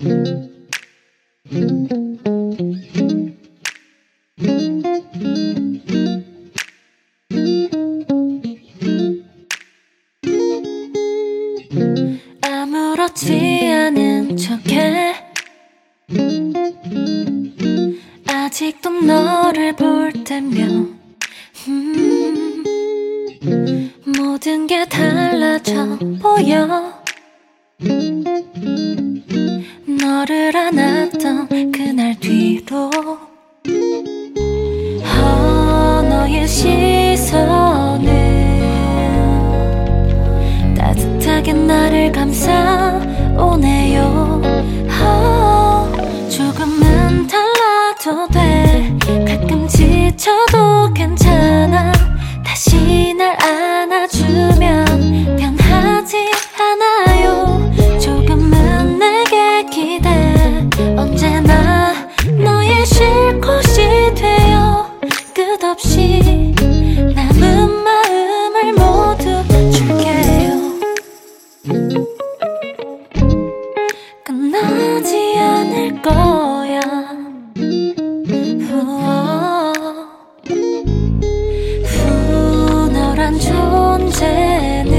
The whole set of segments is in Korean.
아무렇지 않은 척해 아직도 너를 볼 때면 모든 게 달라져 보여. 너를 안았던 그날 뒤로 너의 시선은 따뜻하게 나를 감싸오네요. 조금은 달라도 돼. 가끔 지쳐도 괜찮아. 다시 날 안아주면 변하지 않아요. 조금은 내게 기대. 언제나 너의 쉴 곳이 되어 끝없이 남은 마음을 모두 줄게요. 끝나지 않을 거야. 너란 존재는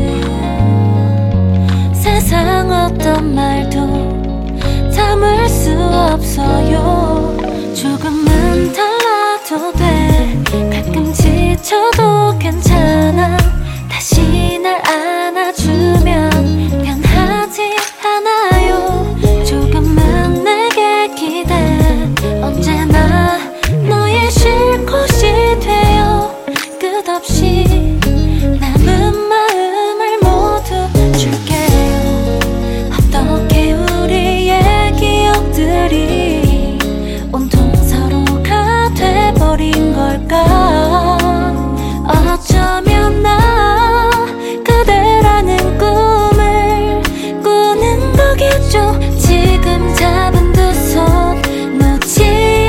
세상 어떤 말도 담을 수 없어요. 조금은 달라도 돼. 가끔 지쳐도 괜찮아. 다시 날 안아주면 변하지 않아요. 조금은 내게 기대. 언제나 너의 쉴 곳이 되어 끝없이 남은 마음을 모두 줄게요. 어떻게 우리의 기억들이 온통 서로가 돼버린 걸까. 어쩌면 나 그대라는 꿈을 꾸는 거겠죠. 지금 잡은 두 손 놓지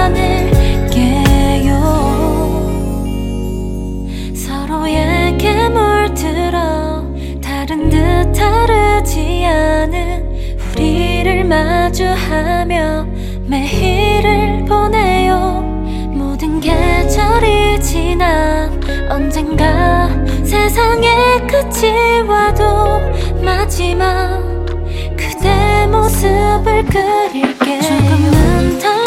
않을게요. 서로에게 물들어 다른 듯 다르지 않은 우리를 마주하며 매일을 보내요. 모든 계절이 지나 언젠가 세상의 끝이 와도 마지막 그대 모습을 그릴게요. 조금은 더